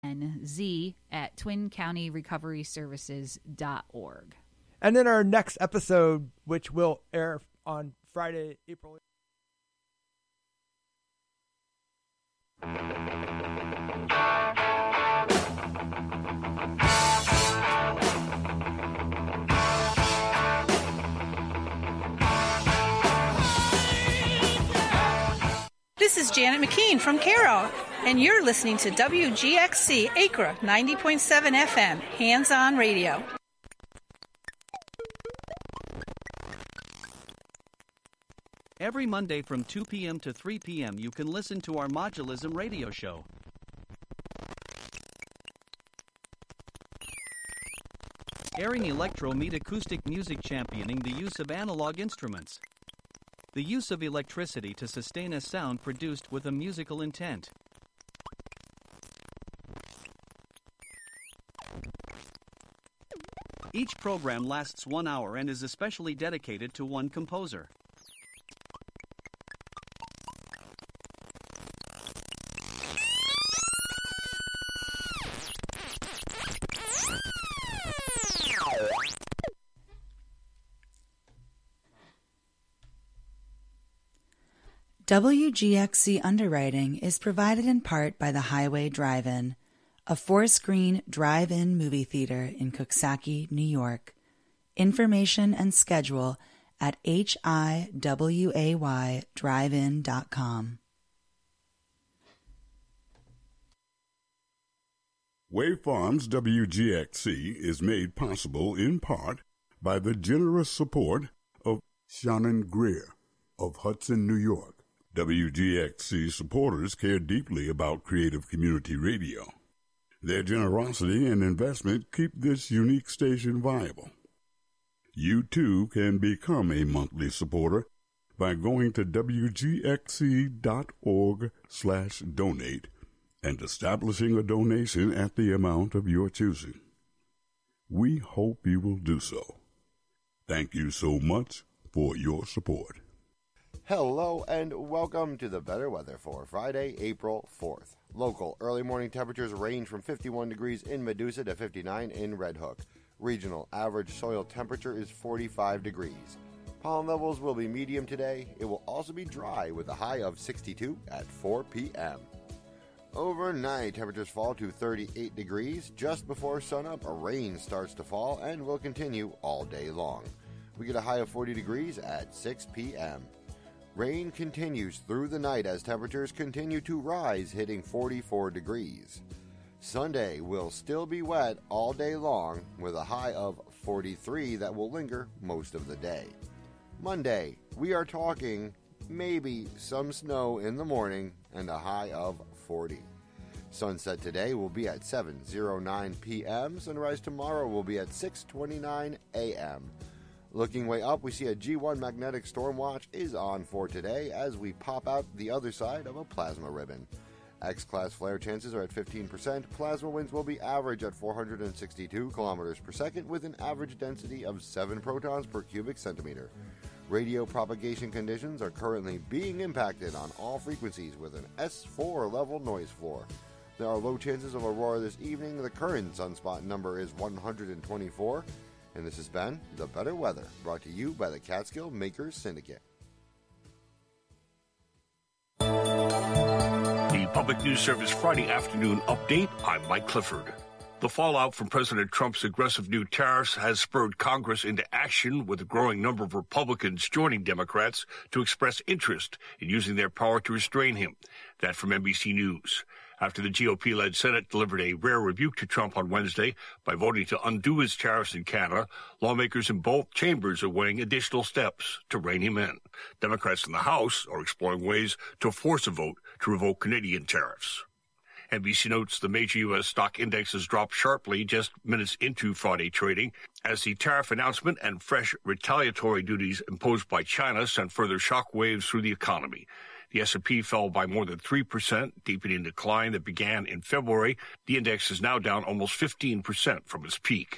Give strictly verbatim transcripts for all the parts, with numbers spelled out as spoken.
Z at twin county recovery services dot org. And then our next episode, which will air on Friday, April eighth. This is Janet McKean from Caro, and you're listening to W G X C Acra ninety point seven F M, Hands-On Radio. Every Monday from two p.m. to three p.m. you can listen to our Modulism radio show. Airing electro meet acoustic music championing the use of analog instruments. The use of electricity to sustain a sound produced with a musical intent. Each program lasts one hour and is especially dedicated to one composer. W G X C underwriting is provided in part by the Highway Drive-In, a four-screen drive-in movie theater in Coxsackie, New York. Information and schedule at H I W A Y drive in dot com. Wave Farms W G X C is made possible in part by the generous support of Shannon Greer of Hudson, New York. W G X C supporters care deeply about creative community radio. Their generosity and investment keep this unique station viable. You too can become a monthly supporter by going to W G X C dot org slash donate and establishing a donation at the amount of your choosing. We hope you will do so. Thank you so much for your support. Hello and welcome to the better weather for Friday, April fourth. Local early morning temperatures range from fifty-one degrees in Medusa to fifty-nine in Red Hook. Regional average soil temperature is forty-five degrees. Pollen levels will be medium today. It will also be dry with a high of sixty-two at four p.m. Overnight, temperatures fall to thirty-eight degrees. Just before sunup, a rain starts to fall and will continue all day long. We get a high of forty degrees at six p.m. Rain continues through the night as temperatures continue to rise, hitting forty-four degrees. Sunday will still be wet all day long with a high of forty-three that will linger most of the day. Monday, we are talking maybe some snow in the morning and a high of forty. Sunset today will be at seven oh nine p.m. Sunrise tomorrow will be at six twenty-nine a.m. Looking way up, we see a G one magnetic storm watch is on for today as we pop out the other side of a plasma ribbon. X-class flare chances are at fifteen percent. Plasma winds will be average at four hundred sixty-two kilometers per second with an average density of seven protons per cubic centimeter. Radio propagation conditions are currently being impacted on all frequencies with an S four level noise floor. There are low chances of aurora this evening. The current sunspot number is one hundred twenty-four. And this has been The Better Weather, brought to you by the Catskill Makers Syndicate. The Public News Service Friday afternoon update. I'm Mike Clifford. The fallout from President Trump's aggressive new tariffs has spurred Congress into action, with a growing number of Republicans joining Democrats to express interest in using their power to restrain him. That from N B C News. After the G O P-led Senate delivered a rare rebuke to Trump on Wednesday by voting to undo his tariffs in Canada, lawmakers in both chambers are weighing additional steps to rein him in. Democrats in the House are exploring ways to force a vote to revoke Canadian tariffs. N B C notes the major U S stock indexes dropped sharply just minutes into Friday trading as the tariff announcement and fresh retaliatory duties imposed by China sent further shock waves through the economy. The S and P fell by more than three percent, deepening decline that began in February. The index is now down almost fifteen percent from its peak.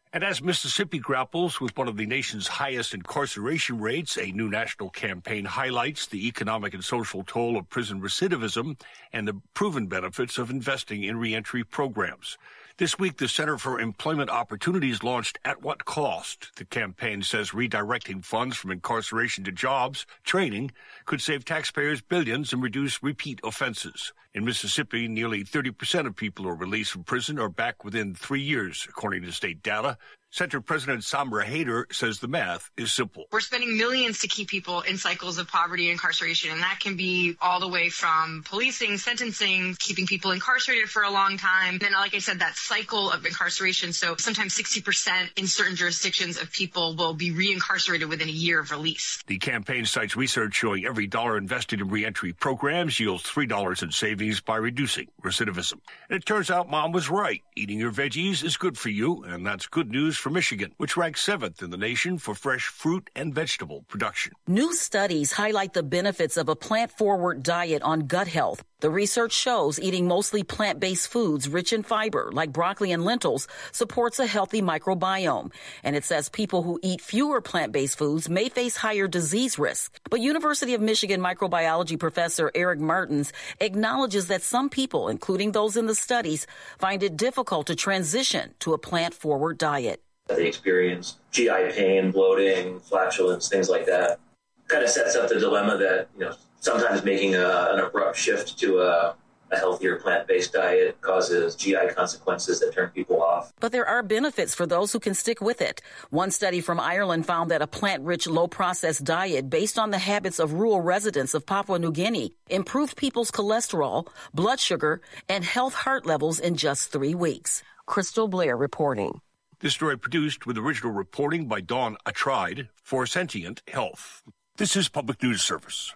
And as Mississippi grapples with one of the nation's highest incarceration rates, a new national campaign highlights the economic and social toll of prison recidivism and the proven benefits of investing in reentry programs. This week, the Center for Employment Opportunities launched At What Cost? The campaign says redirecting funds from incarceration to jobs, training, could save taxpayers billions and reduce repeat offenses. In Mississippi, nearly thirty percent of people who are released from prison are back within three years, according to state data. Center President Samra Haider says the math is simple. We're spending millions to keep people in cycles of poverty and incarceration, and that can be all the way from policing, sentencing, keeping people incarcerated for a long time. And then, like I said, that cycle of incarceration. So sometimes sixty percent in certain jurisdictions of people will be reincarcerated within a year of release. The campaign cites research showing every dollar invested in reentry programs yields three dollars in savings by reducing recidivism. And it turns out Mom was right. Eating your veggies is good for you, and that's good news for Michigan, which ranks seventh in the nation for fresh fruit and vegetable production. New studies highlight the benefits of a plant-forward diet on gut health. The research shows eating mostly plant-based foods rich in fiber, like broccoli and lentils, supports a healthy microbiome. And it says people who eat fewer plant-based foods may face higher disease risk. But University of Michigan microbiology professor Eric Martins acknowledges that some people, including those in the studies, find it difficult to transition to a plant-forward diet. They experience G I pain, bloating, flatulence, things like that. Kind of sets up the dilemma that, you know, sometimes making a, an abrupt shift to a, a healthier plant-based diet causes G I consequences that turn people off. But there are benefits for those who can stick with it. One study from Ireland found that a plant-rich, low-processed diet based on the habits of rural residents of Papua New Guinea improved people's cholesterol, blood sugar, and health heart levels in just three weeks. Crystal Blair reporting. This story produced with original reporting by Dawn Atride for Sentient Health. This is Public News Service.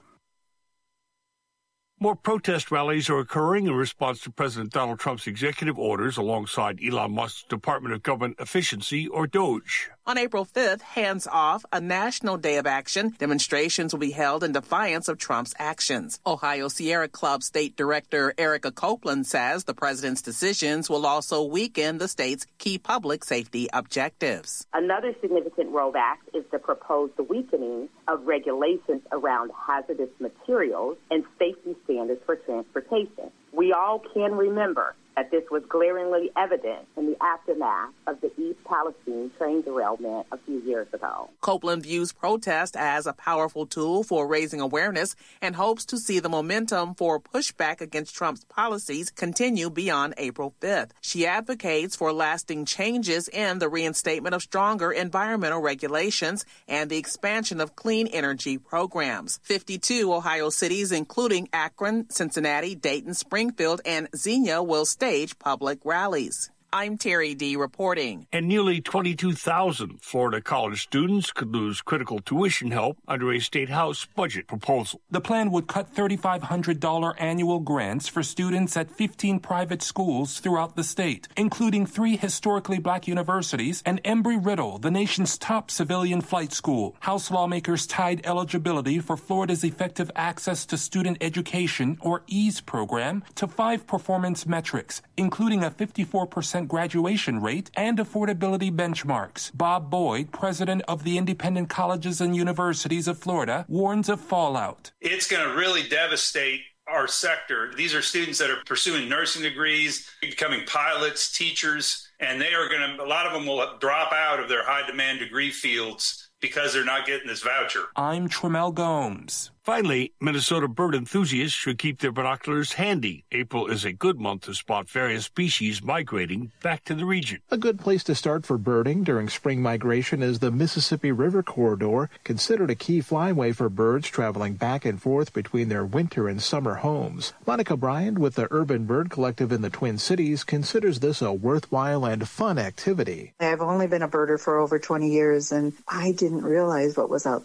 More protest rallies are occurring in response to President Donald Trump's executive orders alongside Elon Musk's Department of Government Efficiency, or DOGE. On April fifth, Hands Off, a national day of action, demonstrations will be held in defiance of Trump's actions. Ohio Sierra Club State Director Erica Copeland says the president's decisions will also weaken the state's key public safety objectives. Another significant rollback is the proposed weakening of regulations around hazardous materials and safety standards for transportation. We all can remember that this was glaringly evident in the aftermath of the East Palestine train derailment a few years ago. Copeland views protest as a powerful tool for raising awareness and hopes to see the momentum for pushback against Trump's policies continue beyond April fifth. She advocates for lasting changes in the reinstatement of stronger environmental regulations and the expansion of clean energy programs. fifty-two Ohio cities, including Akron, Cincinnati, Dayton, Springfield, and Xenia, will stage public rallies. I'm Terry D. reporting. And nearly twenty-two thousand Florida college students could lose critical tuition help under a state house budget proposal. The plan would cut three thousand five hundred dollars annual grants for students at fifteen private schools throughout the state, including three historically black universities and Embry-Riddle, the nation's top civilian flight school. House lawmakers tied eligibility for Florida's Effective Access to Student Education, or EASE program, to five performance metrics, including a fifty-four percent graduation rate and affordability benchmarks. Bob Boyd, president of the Independent Colleges and Universities of Florida, warns of fallout. It's going to really devastate our sector. These are students that are pursuing nursing degrees, becoming pilots, teachers, and they are going to, a lot of them will drop out of their high demand degree fields because they're not getting this voucher. I'm Tremel Gomes. Finally, Minnesota bird enthusiasts should keep their binoculars handy. April is a good month to spot various species migrating back to the region. A good place to start for birding during spring migration is the Mississippi River Corridor, considered a key flyway for birds traveling back and forth between their winter and summer homes. Monica Bryant with the Urban Bird Collective in the Twin Cities considers this a worthwhile and fun activity. I've only been a birder for over twenty years, and I didn't realize what was out there.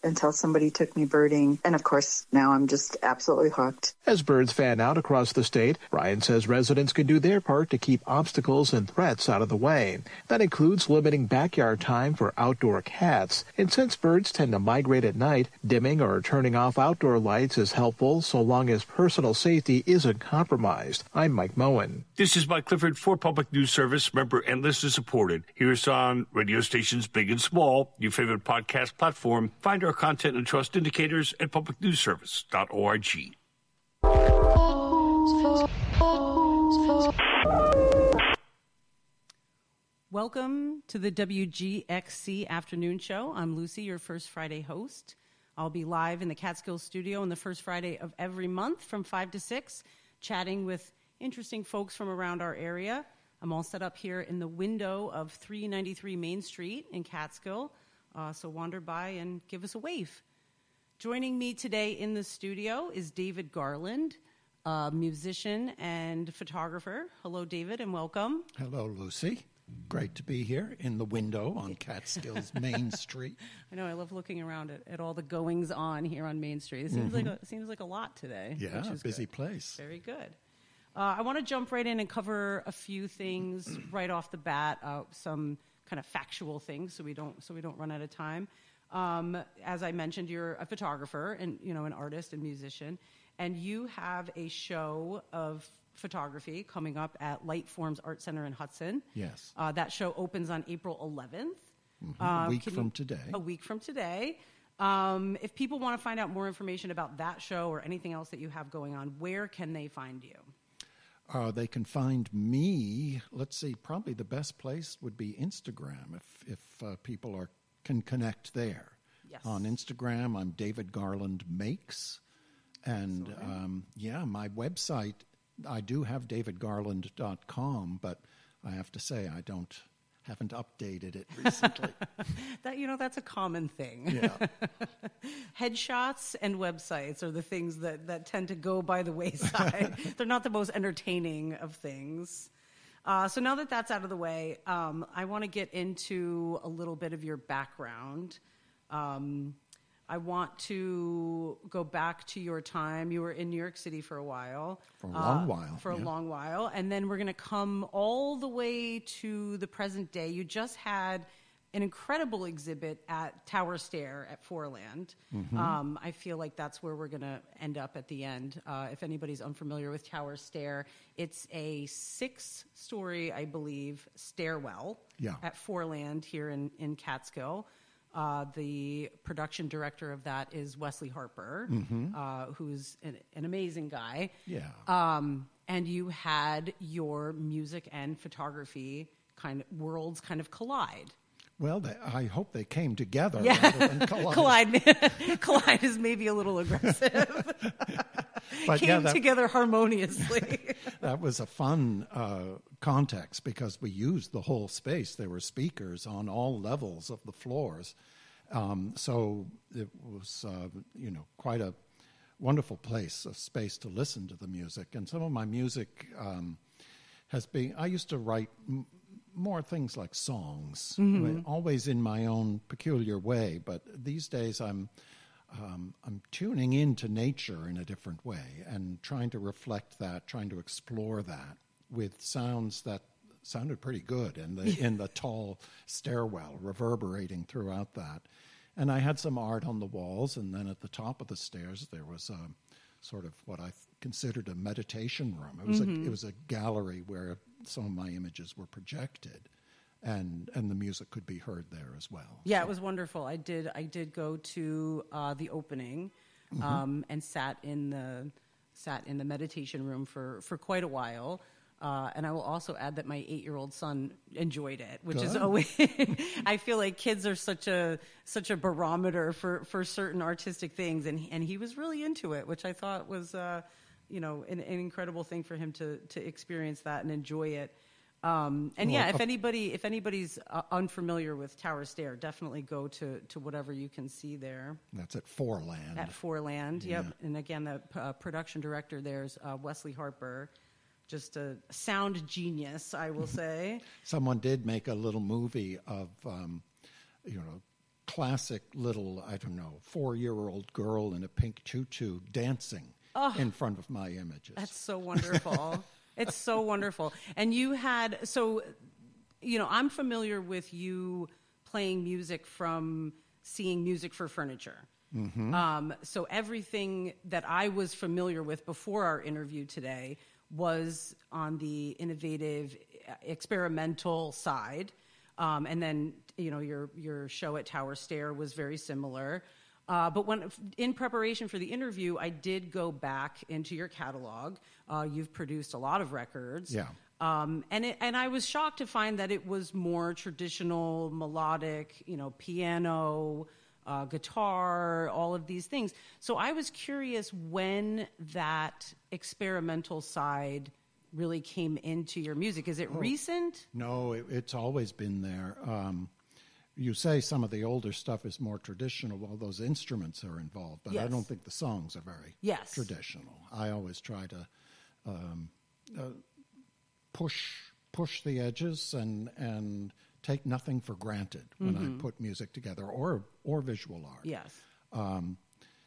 until somebody took me birding. And of course, now I'm just absolutely hooked. As birds fan out across the state, Brian says residents can do their part to keep obstacles and threats out of the way. That includes limiting backyard time for outdoor cats. And since birds tend to migrate at night, dimming or turning off outdoor lights is helpful so long as personal safety isn't compromised. I'm Mike Moen. This is Mike Clifford for Public News Service, member and listener supported. Here's on radio stations big and small, your favorite podcast platform. Find our content and trust indicators at public news service dot org. Welcome to the W G X C Afternoon Show. I'm Lucy, your First Friday host. I'll be live in the Catskill studio on the first Friday of every month from five to six, chatting with interesting folks from around our area. I'm all set up here in the window of three ninety-three Main Street in Catskill, uh, so wander by and give us a wave. Joining me today in the studio is David Garland, a musician and photographer. Hello, David, and welcome. Hello, Lucy. Great to be here in the window on Catskill's Main Street. I know, I love looking around at, at all the goings on here on Main Street. It seems, mm-hmm. like, a, it seems like a lot today. Yeah, which is busy good. place. Very good. Uh, I want to jump right in and cover a few things right off the bat, uh, some kind of factual things, so we don't so we don't run out of time. Um, as I mentioned, you're a photographer and you know an artist and musician, and you have a show of photography coming up at Light Forms Art Center in Hudson. Yes. Uh, that show opens on April eleventh. Mm-hmm. Um, a week from you, today. A week from today. Um, if people want to find out more information about that show or anything else that you have going on, where can they find you? Uh, they can find me, let's see, probably the best place would be Instagram if, if uh, people are can connect there. Yes. On Instagram, I'm David Garland Makes. And um, yeah, my website, I do have david garland dot com, but I have to say I don't haven't updated it recently. That you know, that's a common thing. Yeah. Headshots and websites are the things that, that tend to go by the wayside. They're not the most entertaining of things. Uh, so now that that's out of the way, um, I want to get into a little bit of your background. Um, I want to go back to your time. You were in New York City for a while. For a long uh, while. For yeah. a long while. And then we're going to come all the way to the present day. You just had an incredible exhibit at Tower Stair at Foreland. Mm-hmm. Um, I feel like that's where we're going to end up at the end. Uh, if anybody's unfamiliar with Tower Stair, it's a six-story, I believe, stairwell yeah. at Foreland here in, in Catskill. Uh, the production director of that is Wesley Harper, mm-hmm. uh, who's an, an amazing guy. Yeah. Um, and you had your music and photography kind of worlds kind of collide. Well, they, I hope they came together Yeah. rather than collide. collide. Collide is maybe a little aggressive. But Came yeah, that, together harmoniously. That was a fun uh, context because we used the whole space. There were speakers on all levels of the floors. Um, so it was, uh, you know, quite a wonderful place, a space to listen to the music. And some of my music um, has been, I used to write m- more things like songs, Mm-hmm. always in my own peculiar way. But these days I'm um, I'm tuning into nature in a different way and trying to reflect that, trying to explore that with sounds that sounded pretty good in the in the tall stairwell, reverberating throughout that. And I had some art on the walls, and then at the top of the stairs there was a sort of what I considered a meditation room. It was mm-hmm. a it was a gallery where some of my images were projected, and and the music could be heard there as well. Yeah, so. It was wonderful. I did I did go to uh, the opening Mm-hmm. um, and sat in the sat in the meditation room for, for quite a while. Uh, and I will also add that my eight-year-old son enjoyed it, which Good. is always. I feel like kids are such a such a barometer for, for certain artistic things, and and he was really into it, which I thought was, uh, you know, an, an incredible thing for him to to experience that and enjoy it. Um, and well, yeah, if uh, anybody if anybody's uh, unfamiliar with Tower Stair, definitely go to, to whatever you can see there. That's at Foreland. At Foreland, yep. Yeah. And again, the uh, production director there's uh, Wesley Harper. Just a sound genius, I will say. Someone did make a little movie of, um, you know, classic little, I don't know, four-year-old girl in a pink tutu dancing Oh, in front of my images. That's so wonderful. It's so wonderful. And you had, so, you know, I'm familiar with you playing music from seeing Music for Furniture. Mm-hmm. Um, so everything that I was familiar with before our interview today was on the innovative, experimental side. Um, and then, you know, your your show at Tower Stair was very similar. Uh, but when in preparation for the interview, I did go back into your catalog. Uh, you've produced a lot of records. Yeah. Um, and it, and I was shocked to find that it was more traditional, melodic, you know, piano, uh, guitar, all of these things. So I was curious when that experimental side really came into your music. Is it Oh, recent? No, it, it's always been there. Um, you say some of the older stuff is more traditional, well, those instruments are involved, but I Yes. don't think the songs are very Yes. traditional. I always try to um, uh, push push the edges and and take nothing for granted when Mhm. I put music together, or or visual art. Yes. Um,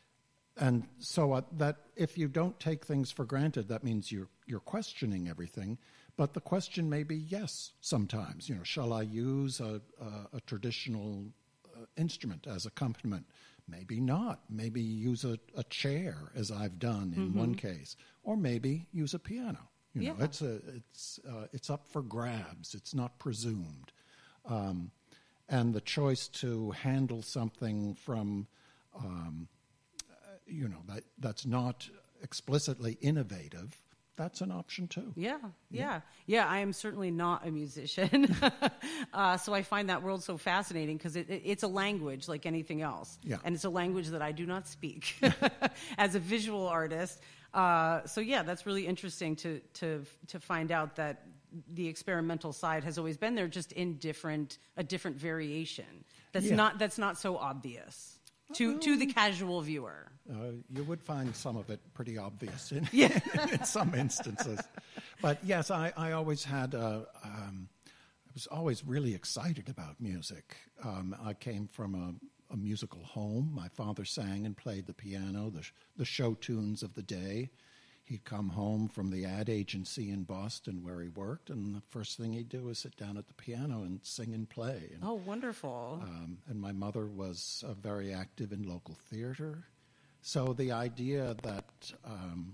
and so uh, that if you don't take things for granted, that means you're you're questioning everything. But the question may be yes. Sometimes, you know, shall I use a a, a traditional uh, instrument as accompaniment? Maybe not. Maybe use a, a chair, as I've done in Mhm. one case, or maybe use a piano. You know, Yeah. it's a it's uh, it's up for grabs. It's not presumed. Um, and the choice to handle something from, um, uh, you know, that that's not explicitly innovative, that's an option too. Yeah, yeah, yeah. I am certainly not a musician, uh, so I find that world so fascinating because it, it, it's a language like anything else, Yeah. and it's a language that I do not speak as a visual artist. Uh, so yeah, that's really interesting to to to find out that the experimental side has always been there, just in different a different variation. That's Yeah. not that's not so obvious to to the casual viewer. Uh, you would find some of it pretty obvious in, Yeah. in some instances. But yes, I, I always had, uh, um, I was always really excited about music. Um, I came from a, a musical home. My father sang and played the piano, the, the show tunes of the day. He'd come home from the ad agency in Boston where he worked, and the first thing he'd do was sit down at the piano and sing and play. And, Oh, wonderful! um, and my mother was uh, very active in local theater. So the idea that um,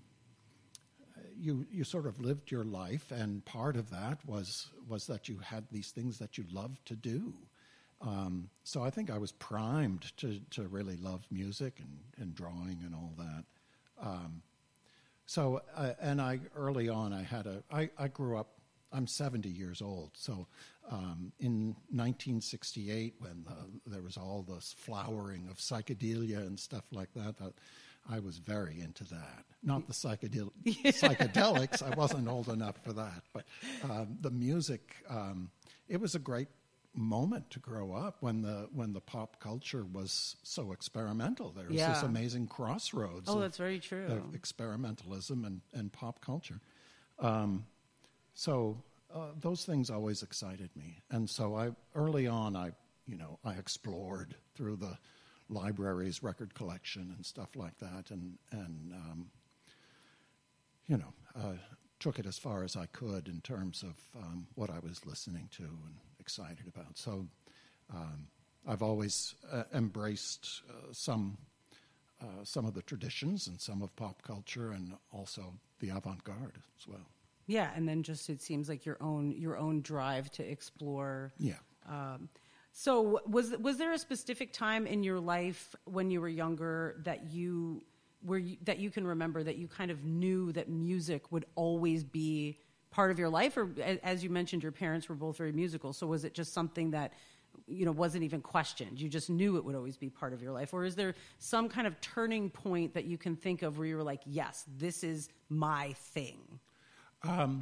you you sort of lived your life, and part of that was was that you had these things that you loved to do. Um, so I think I was primed to, to really love music and, and drawing and all that. Um, so uh, and I early on I had a I, I grew up. I'm seventy years old, so um, in nineteen sixty-eight, when the, there was all this flowering of psychedelia and stuff like that, uh, I was very into that. Not the psychedel- psychedelics, I wasn't old enough for that, but um, the music, um, it was a great moment to grow up when the when the pop culture was so experimental. There was Yeah. this amazing crossroads Oh, of, that's very true. of experimentalism and, and pop culture. Um, So uh, those things always excited me, and so I early on I you know I explored through the library's record collection and stuff like that, and and um, you know uh, took it as far as I could in terms of um, what I was listening to and excited about. So um, I've always uh, embraced uh, some uh, some of the traditions and some of pop culture, and also the avant-garde as well. Yeah, and then just it seems like your own your own drive to explore. Yeah. Um, so was was there a specific time in your life when you were younger that you where you, that you can remember that you kind of knew that music would always be part of your life, or a- as you mentioned, your parents were both very musical. So was it just something that you know wasn't even questioned? You just knew it would always be part of your life, or is there some kind of turning point that you can think of where you were like, yes, this is my thing? Um,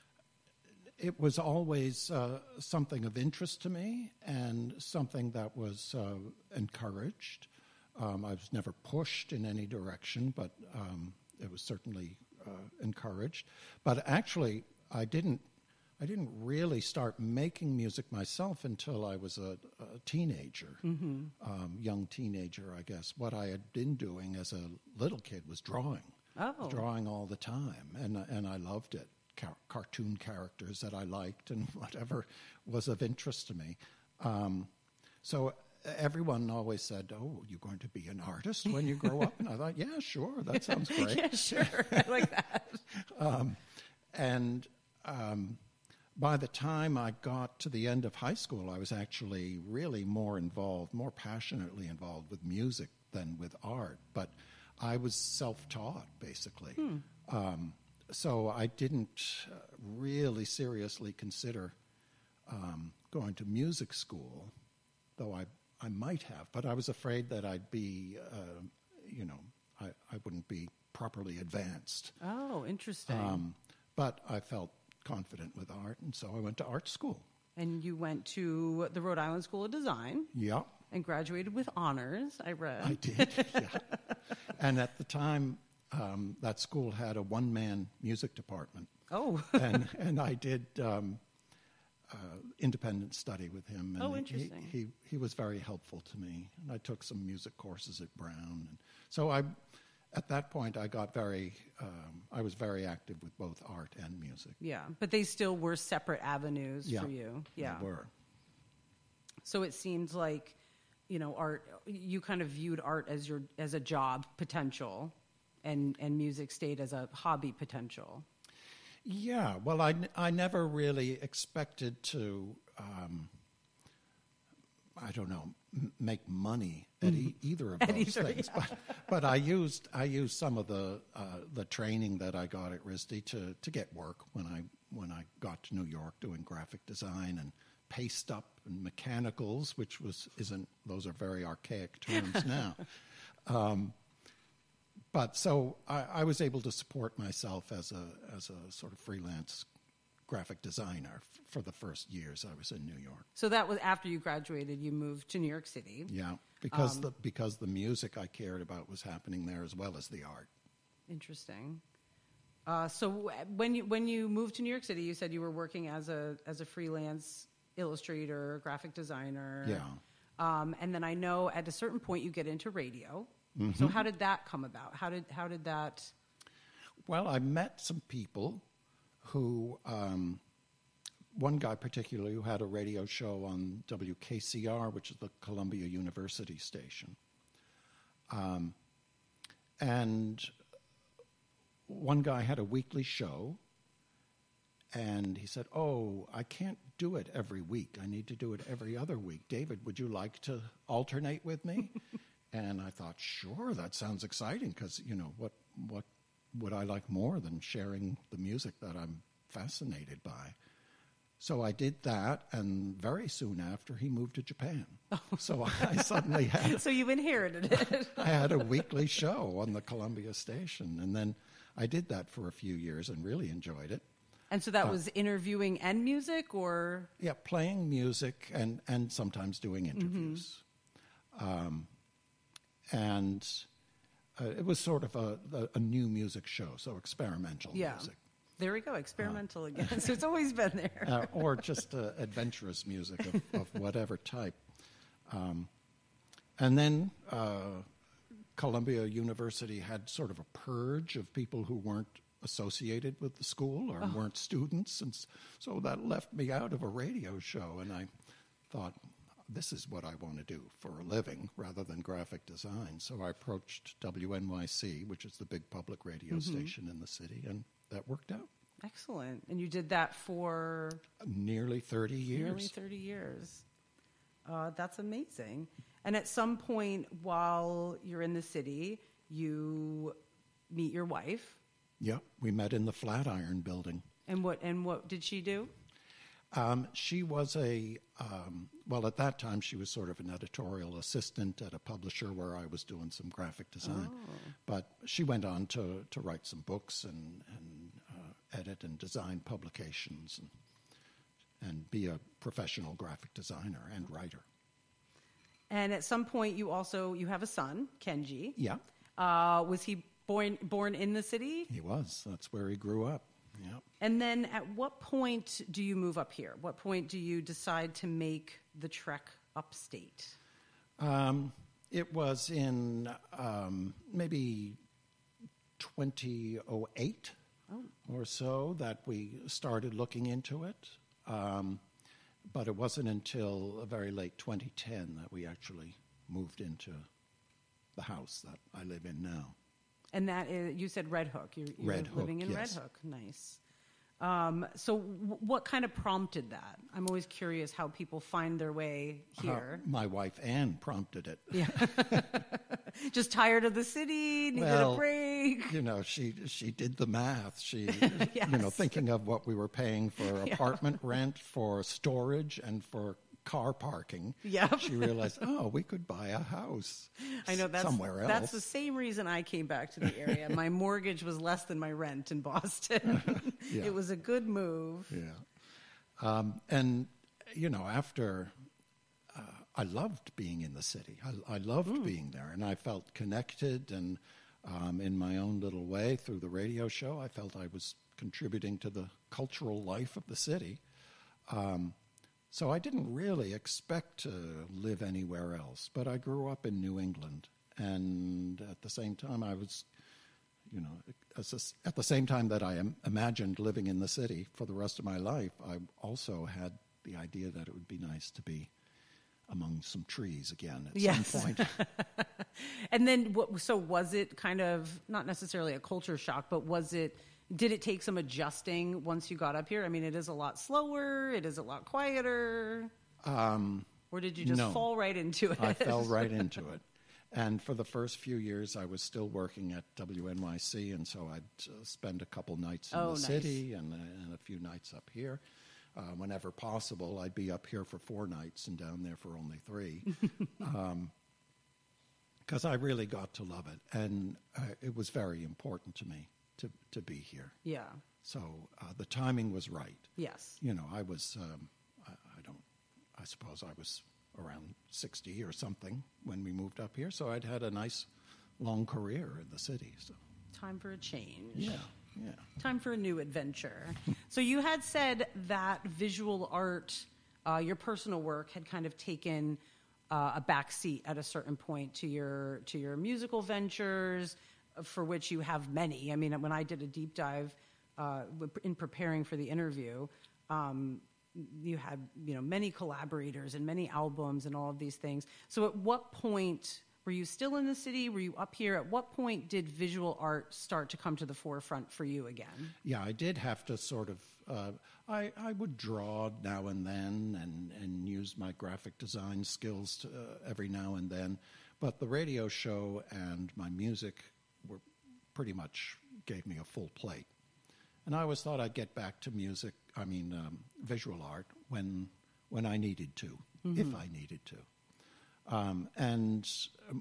it was always uh, something of interest to me and something that was uh, encouraged. Um, I was never pushed in any direction, but um, it was certainly uh, encouraged. But actually, I didn't I didn't really start making music myself until I was a, a teenager, Mm-hmm. um, young teenager, I guess. What I had been doing as a little kid was drawing, Oh. drawing all the time, and and I loved it. Car- cartoon characters that I liked and whatever was of interest to me. Um, so everyone always said, "Oh, you're going to be an artist when you grow up?" And I thought, "Yeah, sure, that sounds great." Yeah, sure, I like that. um, and um, by the time I got to the end of high school, I was actually really more involved, more passionately involved with music than with art. But I was self-taught, basically. Hmm. Um, so I didn't uh, really seriously consider um, going to music school, though I, I might have. But I was afraid that I'd be, uh, you know, I, I wouldn't be properly advanced. Oh, interesting. Um, but I felt confident with art, and so I went to art school. And you went to the Rhode Island School of Design. Yeah. And graduated with honors, I read. I did, yeah. And at the time, um, that school had a one-man music department. Oh. and and I did um, uh, independent study with him. And Oh, he- interesting. He, he, he was very helpful to me. And I took some music courses at Brown. And so I, at that point, I got very, um, I was very active with both art and music. Yeah, but they still were separate avenues Yeah, for you. Yeah. they were. So it seems like, you know, art, you kind of viewed art as your as a job potential, and, and music stayed as a hobby potential. Yeah, well, I, I never really expected to, um, I don't know, m- make money at e- either of At those either, things. yeah. But but I used I used some of the uh, the training that I got at R I S D to to get work when I when I got to New York doing graphic design and paste up and mechanicals, which was isn't those are very archaic terms now. Um, But so I, I was able to support myself as a as a sort of freelance graphic designer f- for the first years I was in New York. So that was after you graduated, you moved to New York City. Yeah, because Um, the because the music I cared about was happening there as well as the art. Interesting. Uh, so when you when you moved to New York City, you said you were working as a as a freelance illustrator, graphic designer. Yeah. Um, and then I know at a certain point you get into radio. Mhm. So how did that come about? How did how did that? Well, I met some people who, um, one guy particularly who had a radio show on W K C R, which is the Columbia University station. Um, and one guy had a weekly show, and he said, "Oh, I can't do it every week. I need to do it every other week. David, would you like to alternate with me?" And I thought, sure, that sounds exciting, because, you know, what what would I like more than sharing the music that I'm fascinated by? So I did that, and very soon after, he moved to Japan. So I suddenly had... So you inherited it. I had a weekly show on the Columbia station, and then I did that for a few years and really enjoyed it. And so that Uh, was interviewing and music, or? Yeah, playing music and, and sometimes doing interviews. Um, and uh, it was sort of a, a, a new music show, so experimental Yeah. music. There we go, experimental again. So it's always been there. uh, or just uh, adventurous music of, of whatever type. Um, and then uh, Columbia University had sort of a purge of people who weren't associated with the school or Oh. weren't students, and s- so that left me out of a radio show, and I thought, this is what I want to do for a living rather than graphic design. So I approached W N Y C, which is the big public radio Mhm. station in the city, and that worked out. Excellent. And you did that for? Nearly thirty years. Nearly thirty years. Uh, that's amazing. And at some point while you're in the city, you meet your wife. Yep, we met in the Flatiron Building. And what and what did she do? Um, she was a, um, well, at that time, she was sort of an editorial assistant at a publisher where I was doing some graphic design. Oh. But she went on to, to write some books and, and uh, edit and design publications and, and be a professional graphic designer and writer. And at some point you also you have a son, Kenji. Yeah, Uh, was he born born in the city? he was. That's where he grew up. Yep. And then at what point do you move up here? What point do you decide to make the trek upstate? Um, it was in um, maybe twenty oh eight oh. or so that we started looking into it. Um, but it wasn't until a very late twenty ten that we actually moved into the house that I live in now. And that is, you said Red Hook. You're, you're Red Hook, living in yes. Red Hook. Nice. Um, so w- what kind of prompted that? I'm always curious how people find their way here. Uh, my wife, Anne, prompted it. Yeah. Just tired of the city, needed well, a break. You know, she she did the math. She, Yes. you know, thinking of what we were paying for Yeah. apartment rent, for storage, and for car parking. Yep. She realized, oh, we could buy a house I know that's somewhere else. That's the same reason I came back to the area. My mortgage was less than my rent in Boston. Yeah. It was a good move. Yeah. Um, and, you know, after uh, I loved being in the city. I, I loved Mm. being there, and I felt connected. And um, in my own little way through the radio show, I felt I was contributing to the cultural life of the city. Um, so I didn't really expect to live anywhere else. But I grew up in New England, and at the same time, I was, you know, as a, at the same time that I am, imagined living in the city for the rest of my life, I also had the idea that it would be nice to be among some trees again at Yes. some point. And then, what, so was it kind of, not necessarily a culture shock, but was it, did it take some adjusting once you got up here? I mean, it is a lot slower, it is a lot quieter. Um, Or did you just no. fall right into it? I fell right into it. And for the first few years, I was still working at W N Y C, and so I'd uh, spend a couple nights in Oh, the nice. city and, uh, and a few nights up here. Uh, whenever possible, I'd be up here for four nights and down there for only three. um, because I really got to love it, and uh, it was very important to me to, to be here. Yeah. So uh, the timing was right. Yes. You know, I was, um, I, I don't, I suppose I was around sixty or something when we moved up here, so I'd had a nice long career in the city. So Time for a change. yeah, yeah. Time for a new adventure. So you had said that visual art, uh, your personal work, had kind of taken uh, a back seat at a certain point to your to your musical ventures, for which you have many. I mean, when I did a deep dive uh, in preparing for the interview, um, you had you know many collaborators and many albums and all of these things. So at what point were you still in the city? Were you up here? At what point did visual art start to come to the forefront for you again? Yeah, I did have to sort of, uh, I, I would draw now and then and, and use my graphic design skills to, uh, every now and then. But the radio show and my music were pretty much gave me a full plate. And I always thought I'd get back to music, I mean, um, visual art when, when I needed to, Mhm. if I needed to. Um, and um,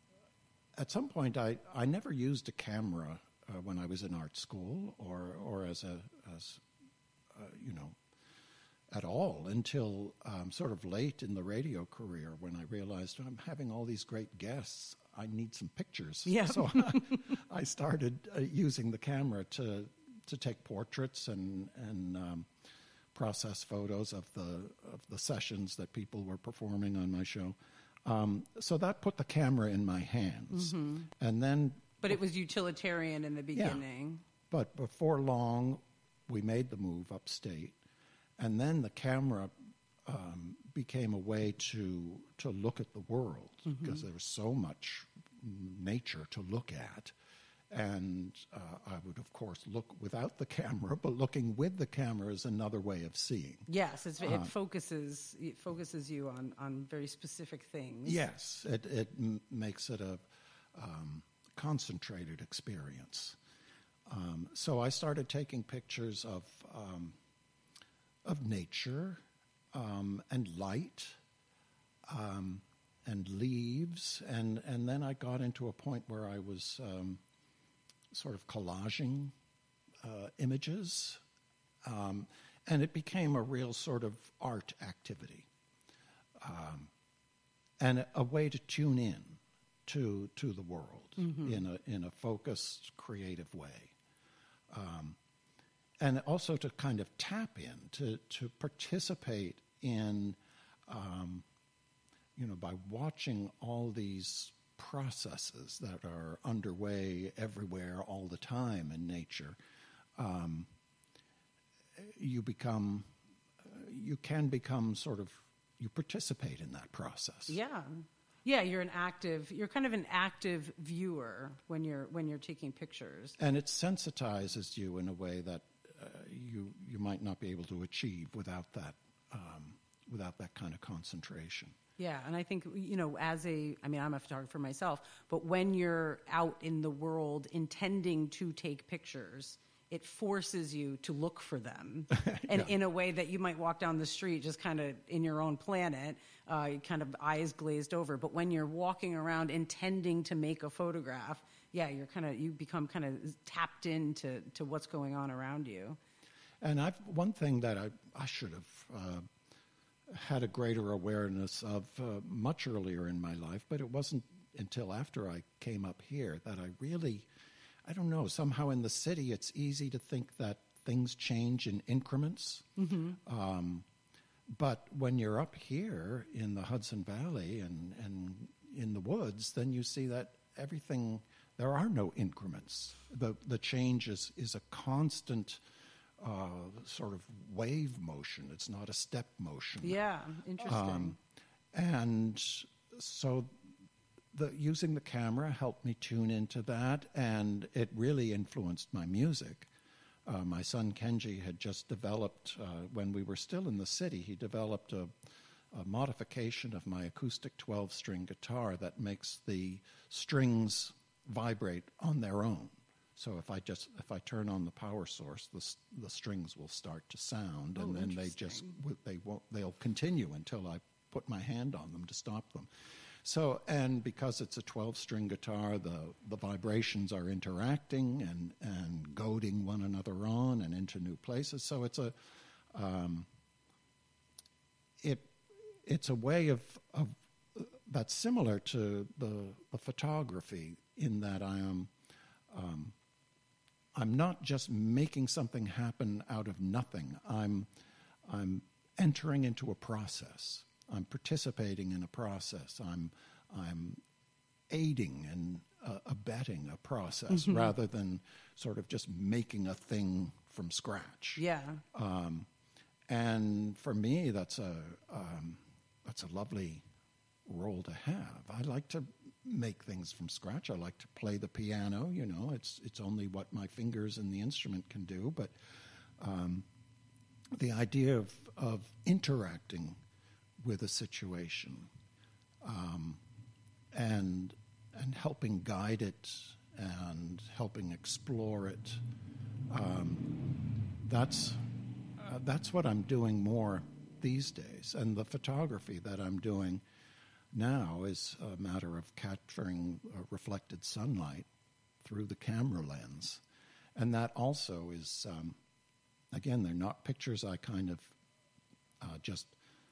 at some point, I, I never used a camera uh, when I was in art school or or as a as uh, you know at all until um, sort of late in the radio career when I realized I'm having all these great guests. I need some pictures. Yeah. So I, I started uh, using the camera to to take portraits and and. Um, process photos of the of the sessions that people were performing on my show. Um, so that put the camera in my hands. Mhm. And then... But it was utilitarian in the Yeah. beginning. But before long, we made the move upstate. And then the camera um, became a way to to look at the world Mhm. because there was so much nature to look at. And uh, I would, of course, look without the camera, but looking with the camera is another way of seeing. Yes, it's, Uh, it focuses it focuses you on, on very specific things. Yes, it, it m- makes it a um, concentrated experience. Um, so I started taking pictures of um, of nature um, and light um, and leaves, and, and then I got into a point where I was um, sort of collaging uh, images, um, and it became a real sort of art activity. Um, and a, a way to tune in to to the world Mhm. in a in a focused, creative way. Um, and also to kind of tap in, to, to participate in, um, you know, by watching all these processes that are underway everywhere all the time in nature, um, you become, you can become sort of, you participate in that process. Yeah. Yeah, you're an active, you're kind of an active viewer when you're when you're taking pictures. And it sensitizes you in a way that uh, you you might not be able to achieve without that um, without that kind of concentration. Yeah, and I think, you know, as a, I mean, I'm a photographer myself, but when you're out in the world intending to take pictures, it forces you to look for them, and yeah. in a way that you might walk down the street just kind of in your own planet, uh, kind of eyes glazed over. But when you're walking around intending to make a photograph, yeah, you're kind of, you become kind of tapped into to what's going on around you. And I've one thing that I I should have uh, had a greater awareness of uh, much earlier in my life, but it wasn't until after I came up here that I really. I don't know, somehow in the city it's easy to think that things change in increments. Mm-hmm. Um, but when you're up here in the Hudson Valley and, and in the woods, then you see that everything, there are no increments. The, the change is, is a constant uh, sort of wave motion. It's not a step motion. Yeah, interesting. Um, and so... The, using the camera helped me tune into that, and it really influenced my music. Uh, my son Kenji had just developed, uh, when we were still in the city, he developed a, a modification of my acoustic twelve-string guitar that makes the strings vibrate on their own. So if I just if I turn on the power source, the the strings will start to sound, and oh, then they just they won't they'll continue until I put my hand on them to stop them. So, and because it's a twelve-string guitar, the, the vibrations are interacting and, and goading one another on and into new places. So it's a um, it it's a way of, of that's similar to the the photography in that I am um, I'm not just making something happen out of nothing. I'm I'm entering into a process. I'm participating in a process. I'm I'm aiding and uh, abetting a process mm-hmm. rather than sort of just making a thing from scratch. Yeah. Um, and for me, that's a um, that's a lovely role to have. I like to make things from scratch. I like to play the piano. You know, it's it's only what my fingers and the instrument can do. But um, the idea of of interacting with a situation, um, and and helping guide it and helping explore it. Um, that's uh, that's what I'm doing more these days. And the photography that I'm doing now is a matter of capturing uh, reflected sunlight through the camera lens, and that also is, um, again, they're not pictures I kind of uh, just.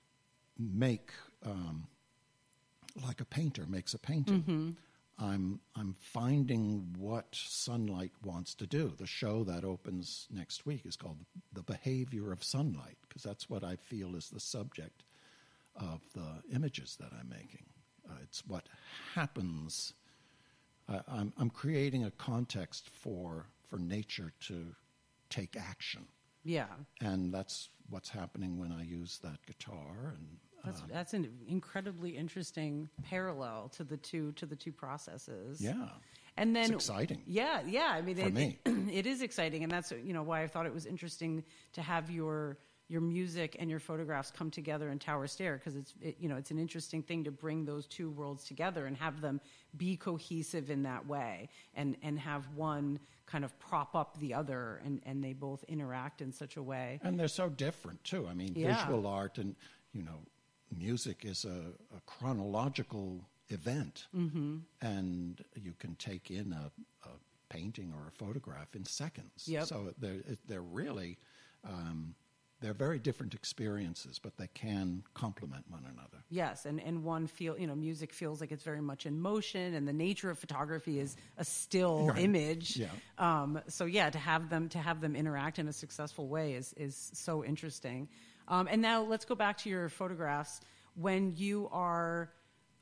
make um, like a painter makes a painting. Mm-hmm. I'm I'm finding what sunlight wants to do. The show that opens next week is called The Behavior of Sunlight, because that's what I feel is the subject of the images that I'm making. Uh, it's what happens. Uh, I'm I'm creating a context for for nature to take action. Yeah. And that's what's happening when I use that guitar. And that's um, that's an incredibly interesting parallel to the two to the two processes. Yeah. And then it's exciting. Yeah, yeah. I mean, for it, me. It, it is exciting, and that's, you know, why I thought it was interesting to have your your music and your photographs come together in Tower Stair, because it's it, you know it's an interesting thing to bring those two worlds together and have them be cohesive in that way, and and have one kind of prop up the other, and, and they both interact in such a way. And they're so different too. I mean, yeah. visual art and, you know, music is a, a chronological event, mm-hmm. and you can take in a, a painting or a photograph in seconds. Yep. So they're they're really um, they're very different experiences, but they can complement one another. Yes, and, and one feel, you know, music feels like it's very much in motion, and the nature of photography is a still Right. image. Yeah. Um, so yeah, to have them to have them interact in a successful way is is so interesting. Um, and now let's go back to your photographs. When you are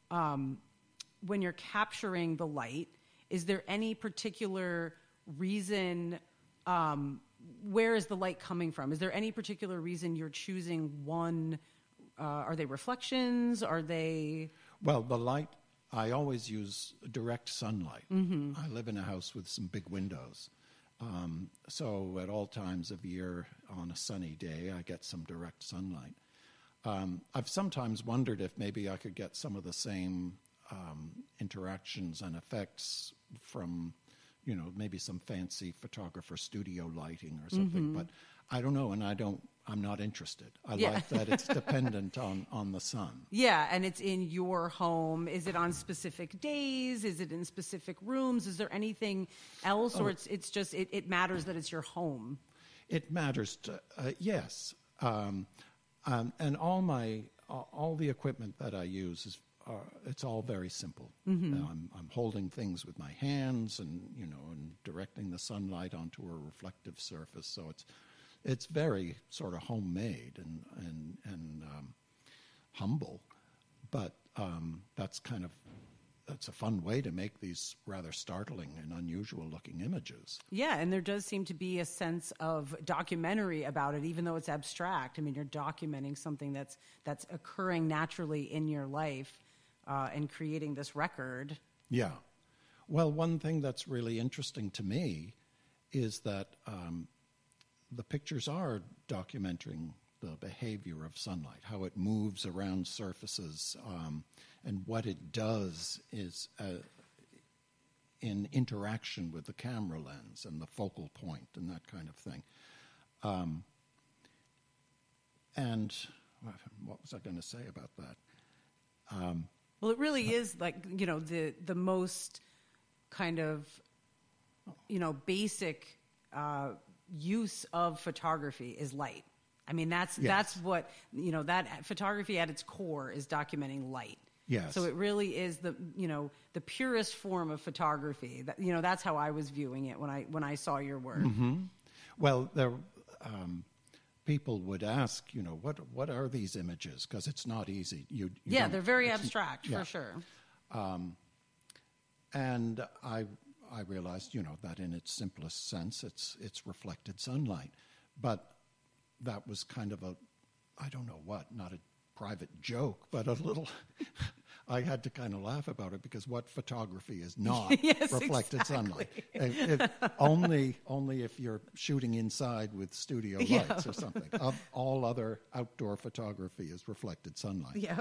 um, when you're capturing the light, is there any particular reason? Um, where is the light coming from? Is there any particular reason you're choosing one? Uh, are they reflections? Are they? Well, the light, I always use direct sunlight. Mhm. I live in a house with some big windows. Um, so at all times of year on a sunny day, I get some direct sunlight. Um, I've sometimes wondered if maybe I could get some of the same um, interactions and effects from, you know, maybe some fancy photographer studio lighting or something, Mhm. but I don't know, and I don't, I'm not interested. I Yeah. like that it's dependent on, on the sun. Yeah, and it's in your home. Is it on specific days? Is it in specific rooms? Is there anything else, Oh. or it's it's just it, it matters that it's your home? It matters, to, uh, yes. Um, um, and all my, all all the equipment that I use is, uh, it's all very simple. Mhm. Uh, I'm, I'm holding things with my hands, and you know, and directing the sunlight onto a reflective surface. So it's, it's very sort of homemade and and and um, humble, but um, that's kind of that's a fun way to make these rather startling and unusual looking images. Yeah, and there does seem to be a sense of documentary about it, even though it's abstract. I mean, you're documenting something that's that's occurring naturally in your life, uh, and creating this record. Yeah. Well, one thing that's really interesting to me is that um, the pictures are documenting the behavior of sunlight, how it moves around surfaces, um, and what it does is uh, in interaction with the camera lens and the focal point and that kind of thing. Um, and what was I going to say about that? Um, Well, it really is like, you know, the the most kind of, you know, basic uh, use of photography is light. I mean, that's Yes. that's what, you know, that photography at its core is documenting light. Yes. So it really is the, you know, the purest form of photography. That, you know, that's how I was viewing it when I when I saw your work. Mm-hmm. Well, there, um, people would ask, you know, what what are these images? Because it's not easy. You, you Yeah, don't- they're very it's- abstract, yeah. for sure. Um, and I I realized, you know, that in its simplest sense, it's it's reflected sunlight. But that was kind of a, I don't know what, not a private joke, but a little. I had to kind of laugh about it because what photography is not Yes, reflected exactly. sunlight. If, if, only, only if you're shooting inside with studio lights Yeah. or something. Of all other outdoor photography is reflected sunlight. Yeah.